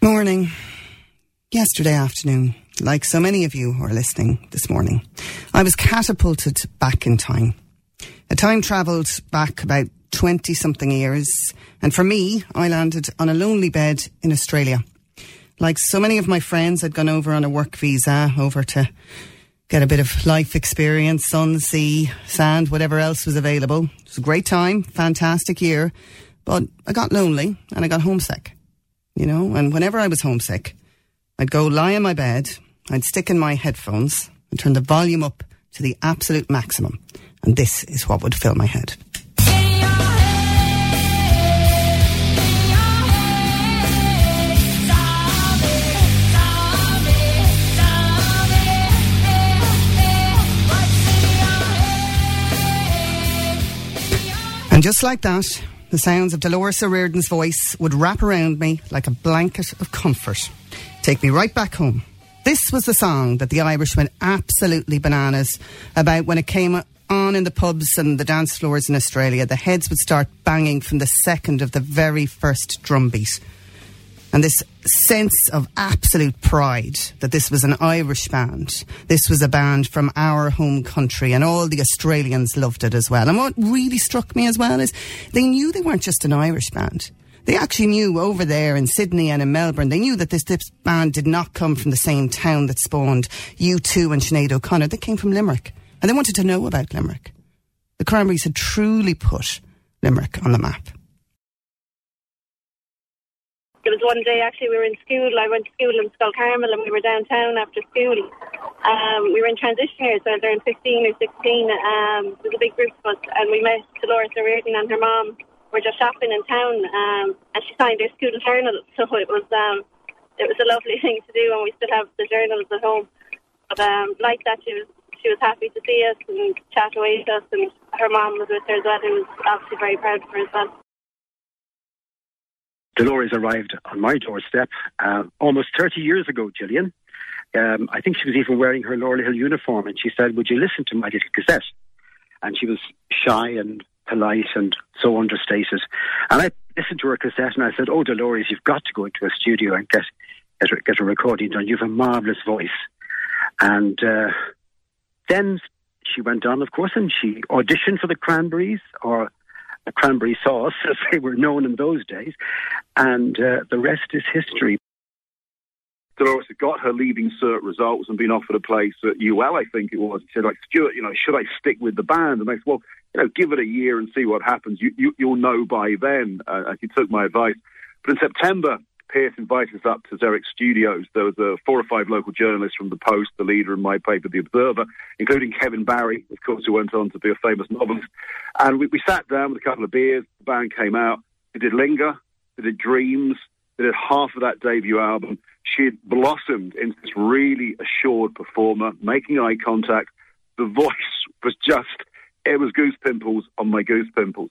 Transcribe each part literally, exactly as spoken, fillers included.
Morning. Yesterday afternoon, like so many of you who are listening this morning, I was catapulted back in time. A time travelled back about twenty-something years, and for me, I landed on a lonely bed in Australia. Like so many of my friends, I'd gone over on a work visa, over to get a bit of life experience, sun, sea, sand, whatever else was available. It was a great time, fantastic year, but I got lonely and I got homesick. You know, and whenever I was homesick, I'd go lie in my bed, I'd stick in my headphones and turn the volume up to the absolute maximum. And this is what would fill my head. And just like that, the sounds of Dolores O'Riordan's voice would wrap around me like a blanket of comfort. Take me right back home. This was the song that the Irish went absolutely bananas about when it came on in the pubs and the dance floors in Australia. The heads would start banging from the second of the very first drum beat. And this sense of absolute pride that this was an Irish band. This was a band from our home country, and all the Australians loved it as well. And what really struck me as well is they knew they weren't just an Irish band. They actually knew over there in Sydney and in Melbourne, they knew that this, this band did not come from the same town that spawned U two and Sinead O'Connor. They came from Limerick, and they wanted to know about Limerick. The Cranberries had truly put Limerick on the map. It was one day, actually, we were in school. I went to school in Skull Carmel, and we were downtown after school. Um, we were in transition years, so I was around fifteen or sixteen. Um, it was a big group of us, and we met Dolores O'Riordan and her mum. We were just shopping in town, um, and she signed her school journal. So it was um, it was a lovely thing to do, and we still have the journals at home. But um, like that, she was she was happy to see us and chat away with us, and her mum was with her as well, who was obviously very proud of her as well. Dolores arrived on my doorstep uh, almost thirty years ago, Gillian. Um, I think she was even wearing her Laurel Hill uniform, and she said, "Would you listen to my little cassette?" And she was shy and polite and so understated. And I listened to her cassette, and I said, "Oh, Dolores, you've got to go into a studio and get get a, get a recording done. You have a marvellous voice." And uh, then she went on, of course, and she auditioned for the Cranberries, or a cranberry sauce, as they were known in those days, and uh, the rest is history. Dolores had got her leaving cert results and been offered a place at U L, I think it was. She said, like, Stuart, you know, should I stick with the band? And I said, well, you know, give it a year and see what happens. You, you, you'll know by then. Uh, and he took my advice. But in September, Pierce invited us up to Zurich Studios. There was uh, four or five local journalists from The Post, The Leader, and my paper, The Observer, including Kevin Barry, of course, who went on to be a famous novelist. And we, we sat down with a couple of beers. The band came out. They did Linger. They did Dreams. They did half of that debut album. She had blossomed into this really assured performer, making eye contact. The voice was just, it was goose pimples on my goose pimples.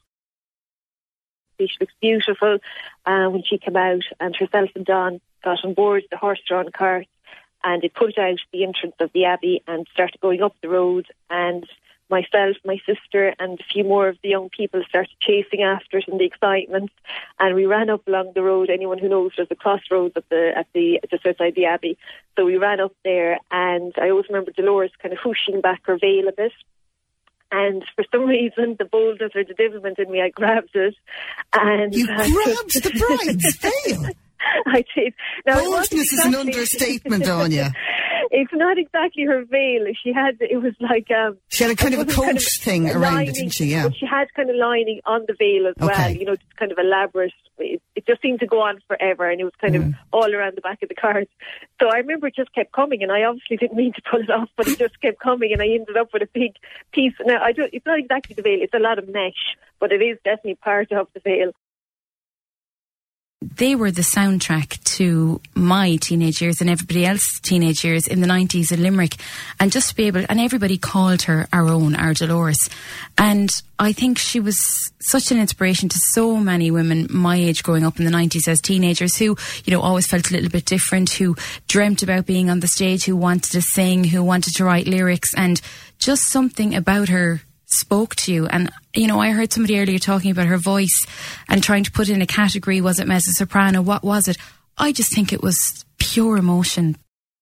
She looks beautiful uh, when she came out, and herself and Don got on board the horse-drawn cart, and they put out the entrance of the Abbey and started going up the road, and myself, my sister and a few more of the young people started chasing after it in the excitement, and we ran up along the road. Anyone who knows, there's a crossroads at the at the just outside the Abbey, so we ran up there, and I always remember Dolores kind of whooshing back her veil a bit. And for some reason, the boldness or the devilment in me, I grabbed it. And you grabbed the bride's veil? I did. Now, boldness is an understatement, Anya. It's not exactly her veil. She had, it was like... Um, she had a kind of a coat kind of thing around lining, it, didn't she? Yeah. But she had kind of lining on the veil as okay. well, you know, just kind of elaborate. It, it just seemed to go on forever, and it was kind mm. of all around the back of the cart. So I remember it just kept coming, and I obviously didn't mean to pull it off, but it just kept coming, and I ended up with a big piece. Now, I don't, it's not exactly the veil, it's a lot of mesh, but it is definitely part of the veil. They were the soundtrack to my teenage years and everybody else's teenage years in the nineties in Limerick. And just to be able, and everybody called her our own, our Dolores. And I think she was such an inspiration to so many women my age growing up in the nineties as teenagers who, you know, always felt a little bit different, who dreamt about being on the stage, who wanted to sing, who wanted to write lyrics, and just something about her spoke to you. And, you know, I heard somebody earlier talking about her voice and trying to put in a category. Was it mezzo-soprano? What was it? I just think it was pure emotion.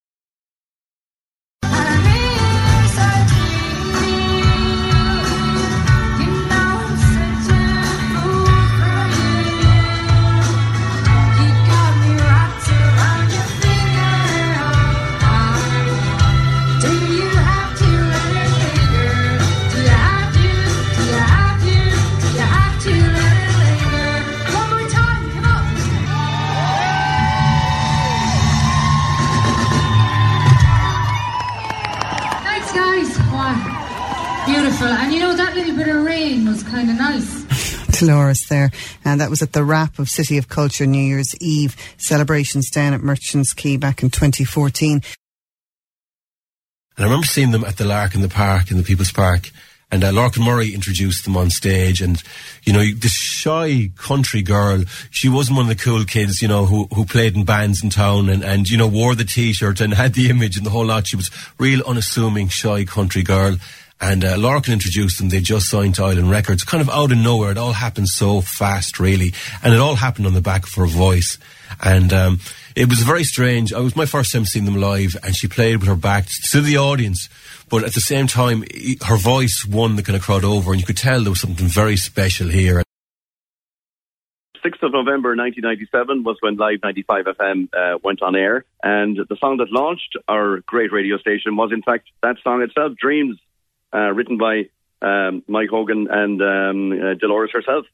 Beautiful. And you know, that little bit of rain was kind of nice. Dolores there. And that was at the wrap of City of Culture New Year's Eve celebrations down at Merchants Quay back in twenty fourteen. And I remember seeing them at the Lark in the Park, in the People's Park. And uh, Larkin Murray introduced them on stage. And, you know, this shy country girl, she wasn't one of the cool kids, you know, who, who played in bands in town and, and, you know, wore the T-shirt and had the image and the whole lot. She was real unassuming, shy country girl. And uh, Larkin introduced them. They just signed to Island Records, kind of out of nowhere. It all happened so fast, really. And it all happened on the back of her voice. And um, it was very strange. It was my first time seeing them live, and she played with her back to the audience. But at the same time, her voice won the kind of crowd over, and you could tell there was something very special here. sixth of November nineteen ninety-seven was when Live ninety-five F M uh, went on air. And the song that launched our great radio station was, in fact, that song itself, Dreams, uh, written by um, Mike Hogan and um, uh, Dolores herself.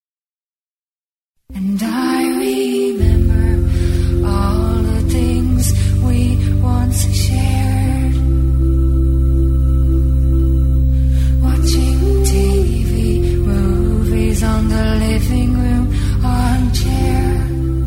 And I remember all the things we once shared, watching T V, movies on the living room armchair.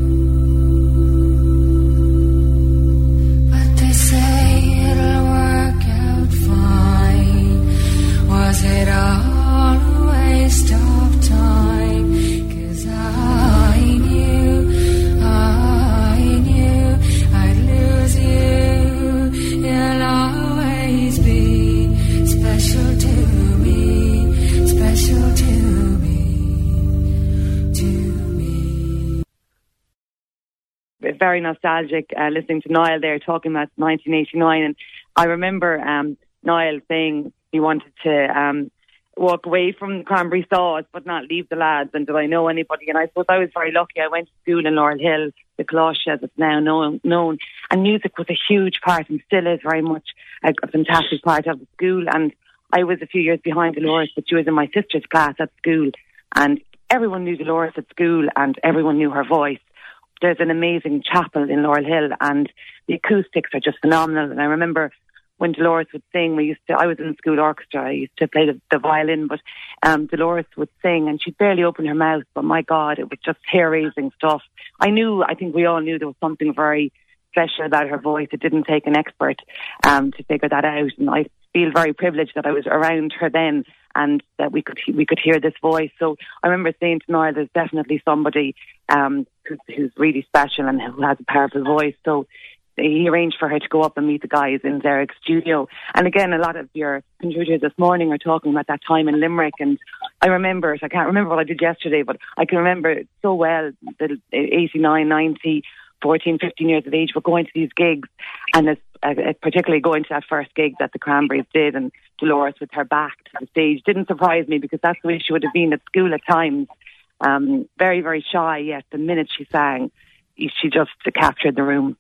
But they say it'll work out fine. Was it all a waste of time? 'Cause I knew, I knew I'd lose you. You'll always be special to me, special to me, to me. Very nostalgic uh, listening to Niall there talking about nineteen eighty-nine. And I remember um, Niall saying he wanted to um, walk away from Cranberry Sauce but not leave the lads, and did I know anybody? And I suppose I was very lucky. I went to school in Laurel Hill, the Colosh as it's now known, known, and music was a huge part and still is very much a, a fantastic part of the school. And I was a few years behind Dolores, but she was in my sister's class at school, and everyone knew Dolores at school and everyone knew her voice. There's an amazing chapel in Laurel Hill and the acoustics are just phenomenal. And I remember when Dolores would sing, we used to, I was in the school orchestra, I used to play the, the violin, but um, Dolores would sing and she'd barely open her mouth, but my God, it was just hair-raising stuff. I knew, I think we all knew there was something very special about her voice. It didn't take an expert um, to figure that out, and I feel very privileged that I was around her then and that we could we could hear this voice. So I remember saying to Niall, there's definitely somebody um, who's, who's really special and who has a powerful voice. So he arranged for her to go up and meet the guys in Derek's studio. And again, a lot of your contributors this morning are talking about that time in Limerick, and I remember it. I can't remember what I did yesterday, but I can remember it so well, the eighty-nine, ninety, fourteen, fifteen years of age, we're going to these gigs, and it's, uh, particularly going to that first gig that the Cranberries did, and Dolores with her back to the stage didn't surprise me, because that's the way she would have been at school at times. Um, very, very shy, yet the minute she sang, she just captured the room.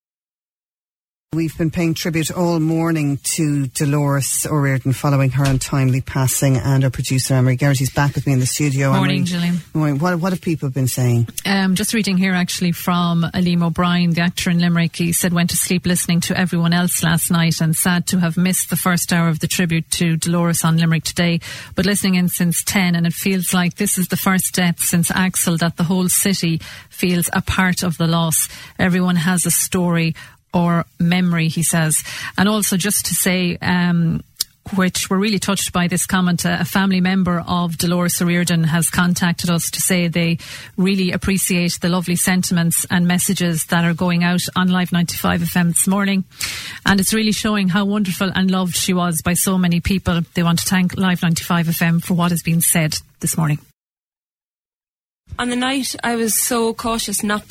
We've been paying tribute all morning to Dolores O'Riordan following her untimely passing, and our producer Anne-Marie Garrity's back with me in the studio. Morning, Gillian. Morning. What, what have people been saying? Um, just reading here actually from Liam O'Brien, the actor in Limerick. He said, went to sleep listening to everyone else last night and sad to have missed the first hour of the tribute to Dolores on Limerick today, but listening in since ten, and it feels like this is the first death since Axel that the whole city feels a part of the loss. Everyone has a story or memory, he says. And also just to say, um, which we're really touched by this comment, a family member of Dolores O'Riordan has contacted us to say they really appreciate the lovely sentiments and messages that are going out on Live ninety-five F M this morning, and it's really showing how wonderful and loved she was by so many people. They want to thank Live ninety-five F M for what has been said this morning. On the night, I was so cautious not to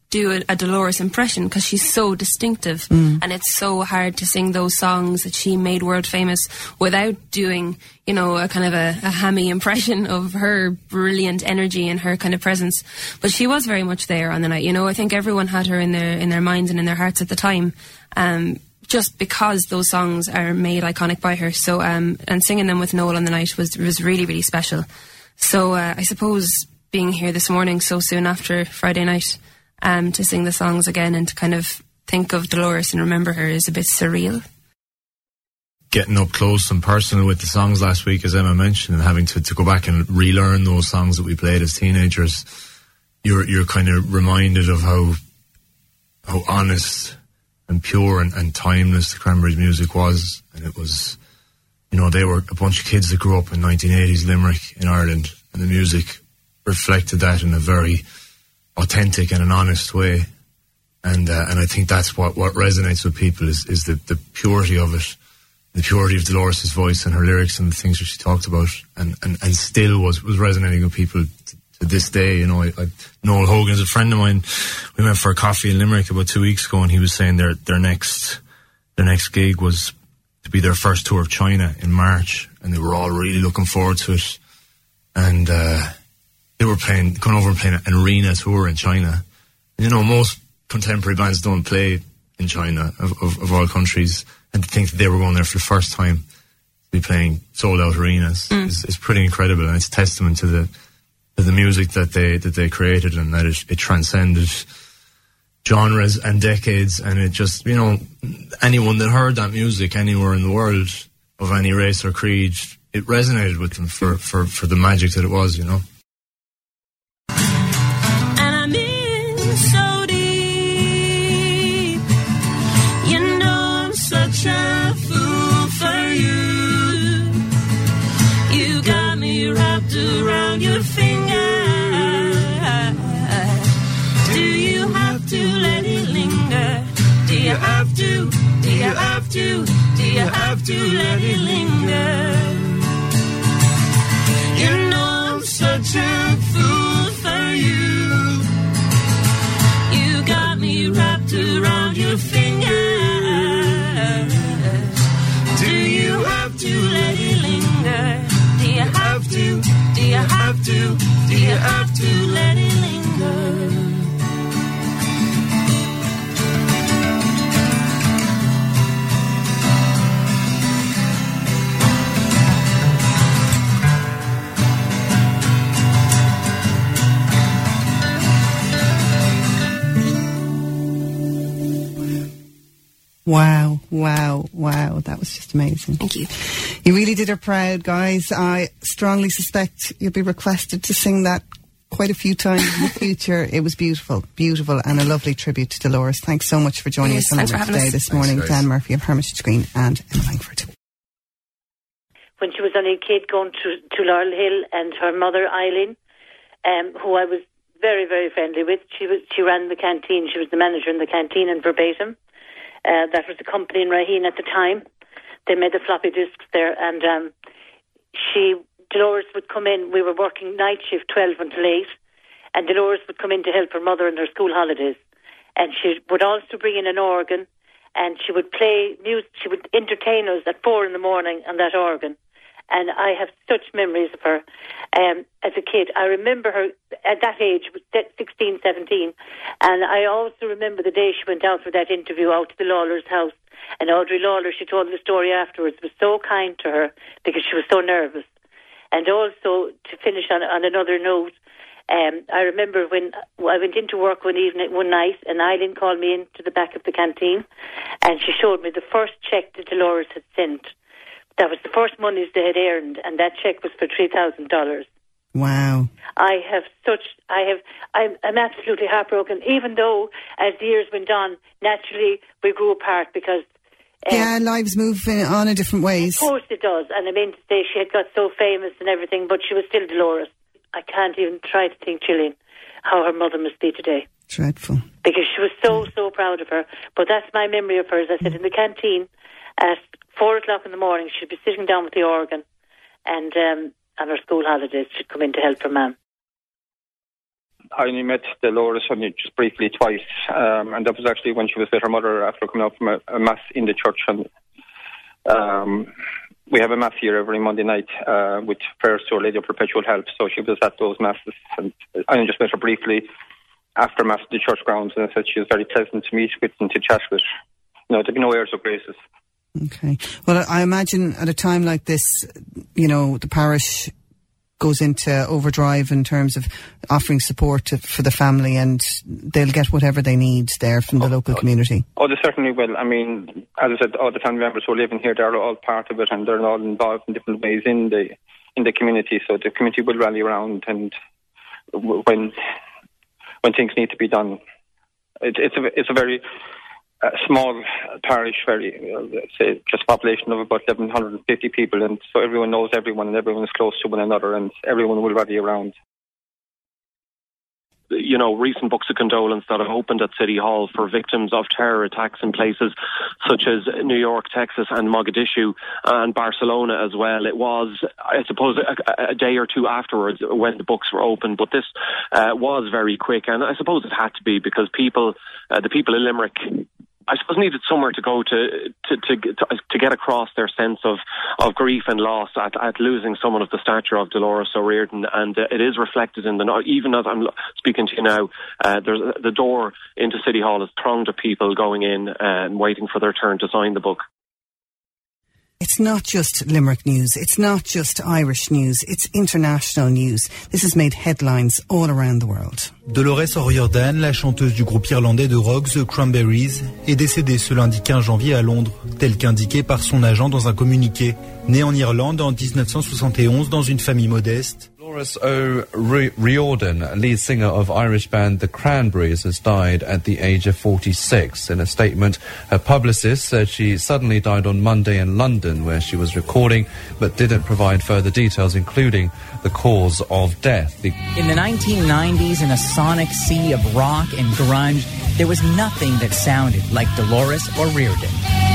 do a, a Dolores impression because she's so distinctive, Mm. and it's so hard to sing those songs that she made world famous without doing, you know, a kind of a, a hammy impression of her brilliant energy and her kind of presence. But she was very much there on the night. You know, I think everyone had her in their in their minds and in their hearts at the time, um, just because those songs are made iconic by her. So, um, and singing them with Noel on the night was was really, really special. So, uh, I suppose being here this morning so soon after Friday night, Um, to sing the songs again and to kind of think of Dolores and remember her is a bit surreal. Getting up close and personal with the songs last week, as Emma mentioned, and having to, to go back and relearn those songs that we played as teenagers, you're you're kind of reminded of how how honest and pure and, and timeless the Cranberries music was. And it was, you know, they were a bunch of kids that grew up in nineteen eighties Limerick in Ireland, and the music reflected that in a very authentic and an honest way, and uh, and I think that's what, what resonates with people is, is the, the purity of it, the purity of Dolores' voice and her lyrics and the things that she talked about, and, and, and still was, was resonating with people to, to this day. You know, I, I, Noel Hogan is a friend of mine. We went for a coffee in Limerick about two weeks ago, and he was saying their their next their next gig was to be their first tour of China in March, and they were all really looking forward to it, and. Uh, They were playing, going over and playing an arena tour in China. And, you know, most contemporary bands don't play in China, of, of, of all countries. And to think that they were going there for the first time to be playing sold-out arenas mm. is, is pretty incredible. And it's a testament to the to the music that they that they created, and that it, it transcended genres and decades. And it just, you know, anyone that heard that music anywhere in the world, of any race or creed, it resonated with them for, for, for the magic that it was, you know. So deep, you know I'm such a fool for you. You got me wrapped around your finger. Do you have to let it linger? Do you have to? Do you have to? Do you have to let it linger? You know I'm such a fool for you. Got me wrapped around your finger. Do you have to let it linger? Do you have to? Do you have to? Do you have to let it linger? Wow, wow, wow. That was just amazing. Thank you. You really did her proud, guys. I strongly suspect you'll be requested to sing that quite a few times in the future. It was beautiful, beautiful, and a lovely tribute to Dolores. Thanks so much for joining yes, us on the today us. this morning. Thanks, Dan Murphy of Hermitage Green and Emma Langford. When she was only a kid going to, to Laurel Hill, and her mother, Eileen, um, who I was very, very friendly with, she was she ran the canteen. She was the manager in the canteen in Verbatim. Uh, that was the company in Raheen at the time. They made the floppy disks there, and um, she, Dolores would come in. We were working night shift, twelve until eight, and Dolores would come in to help her mother in their school holidays. And she would also bring in an organ, and she would play music. She would entertain us at four in the morning on that organ. And I have such memories of her um, as a kid. I remember her at that age, sixteen, seventeen. And I also remember the day she went out for that interview out to the Lawler's house. And Audrey Lawler, she told the story afterwards, was so kind to her because she was so nervous. And also, to finish on, on another note, um, I remember when I went into work one evening, one night, and Eileen called me into the back of the canteen, and she showed me the first cheque that Dolores had sent. That was the first monies they had earned, and that cheque was for three thousand dollars. Wow. I have such, I have, I'm, I'm absolutely heartbroken, even though as the years went on, naturally we grew apart because... Um, yeah, lives move in, on in different ways. Of course it does, and I mean to say she had got so famous and everything, but she was still Dolores. I can't even try to think, Gillian, how her mother must be today. Dreadful. Because she was so, so proud of her. But that's my memory of her. As I said, in the canteen at four o'clock in the morning, she'd be sitting down with the organ, and um, on her school holidays, she'd come in to help her mum. I only met Dolores only just briefly twice, um, and that was actually when she was with her mother after coming out from a, a mass in the church. And um, we have a mass here every Monday night uh, with prayers to Our Lady of Perpetual Help. So she was at those masses, and I only just met her briefly after mass at the church grounds, and I said she was very pleasant to meet with and to chat with. You know, there'd be no airs or graces. Okay. Well, I imagine at a time like this, you know, the parish goes into overdrive in terms of offering support to, for the family, and they'll get whatever they need there from the oh, local oh, community. Oh, they certainly will. I mean, as I said, all the family members who are living here, they're all part of it, and they're all involved in different ways in the in the community. So the community will rally around, and when when things need to be done, it, it's a it's a very a small parish, very, uh, say, just a population of about eleven fifty people, and so everyone knows everyone and everyone is close to one another, and everyone will rally around. You know, recent books of condolence that have opened at City Hall for victims of terror attacks in places such as New York, Texas and Mogadishu and Barcelona as well. It was, I suppose, a, a day or two afterwards when the books were opened, but this uh, was very quick, and I suppose it had to be because people, uh, the people in Limerick, I suppose, needed somewhere to go to to to, to, to get across their sense of, of grief and loss at, at losing someone of the stature of Dolores O'Riordan, and uh, it is reflected in the, even as I'm speaking to you now, uh, there's the door into City Hall is thronged of people going in uh, and waiting for their turn to sign the book. It's not just Limerick news, it's not just Irish news, it's international news. This has made headlines all around the world. Dolores O'Riordan, la chanteuse du groupe irlandais de rock The Cranberries, est décédée ce lundi quinze janvier à Londres, tel qu'indiqué par son agent dans un communiqué. Née en Irlande en dix-neuf cent soixante et onze dans une famille modeste, Dolores O'Riordan, lead singer of Irish band The Cranberries, has died at the age of forty-six. In a statement, her publicist said she suddenly died on Monday in London, where she was recording, but didn't provide further details, including the cause of death. The in the nineteen nineties, in a sonic sea of rock and grunge, there was nothing that sounded like Dolores O'Riordan.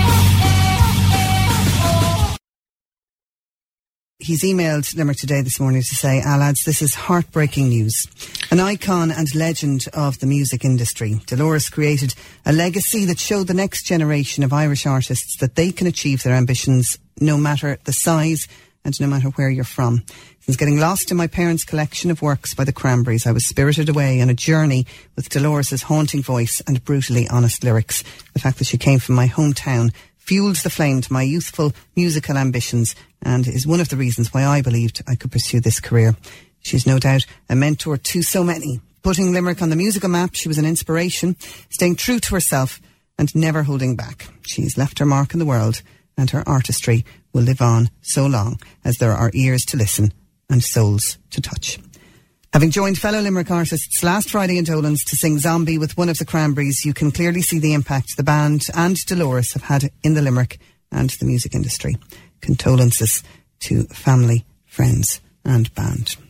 He's emailed Limerick Today this morning to say, ah, lads, this is heartbreaking news. An icon and legend of the music industry, Dolores created a legacy that showed the next generation of Irish artists that they can achieve their ambitions no matter the size and no matter where you're from. Since getting lost in my parents' collection of works by the Cranberries, I was spirited away on a journey with Dolores' haunting voice and brutally honest lyrics. The fact that she came from my hometown fueled the flame to my youthful musical ambitions and is one of the reasons why I believed I could pursue this career. She's no doubt a mentor to so many. Putting Limerick on the musical map, she was an inspiration, staying true to herself and never holding back. She's left her mark in the world, and her artistry will live on so long as there are ears to listen and souls to touch. Having joined fellow Limerick artists last Friday in Dolan's to sing Zombie with one of the Cranberries, you can clearly see the impact the band and Dolores have had in the Limerick and the music industry. Condolences to family, friends and band.